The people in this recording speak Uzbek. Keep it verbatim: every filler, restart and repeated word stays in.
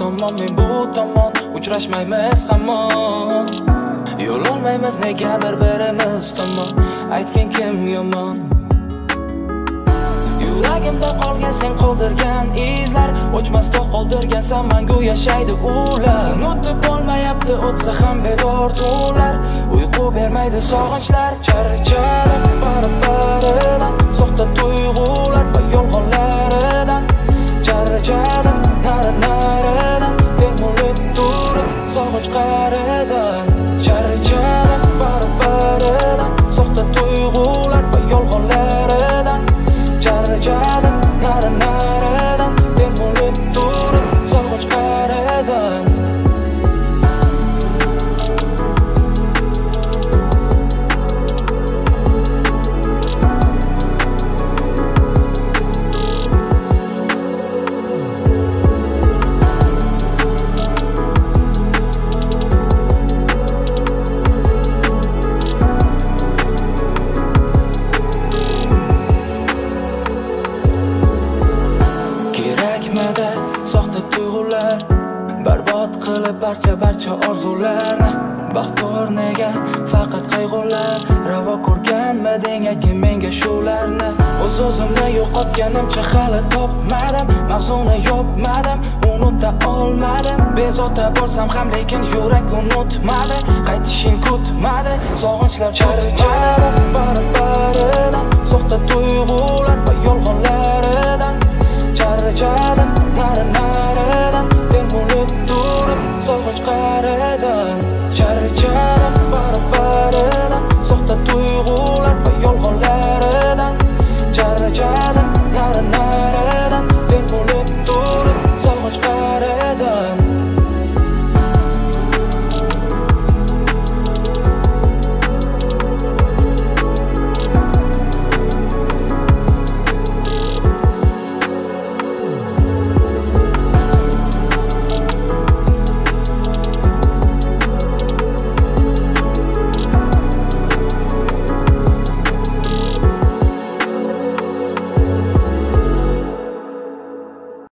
tomon men bu tomon uchrashmaymiz hamon. Yo'l olmaymiz nega bir-birimiz tomon, aytgin kim yomon. Yuragimda qolgan sen qoldirgan izlar, o'chmasda qoldirgansan mangu yashaydi ular. Unutib bo'lmayapti o'tsa ham bedor tunlar, uyqu bermaydi sog'inchlar. Charchadim bari-baridan, soxta tuyg'ular va yolg'onlaridan. Charchadim nari-naridan, termulib turib sog'inch qaridan. Charchadim bari-baridan, soxta tuyg'ular va yolg'onlaridan. Charchadim nari-naridan, termulib turib sog'inch qaridan. Soxta tuyg'ular barbod qilib barcha barcha orzularni. Baxt o'rniga faqat qayg'ular, ravo ko'rganmiding aytgin menga shularni. O'z-o'zimni yo'qotganimcha hali topmadim, mavzuni yopmadim, unuta olmadim. Bezovta bo'lsam ham lekin yurak unutmadi, qaytishing kutmadi, sog'inchlar charchadim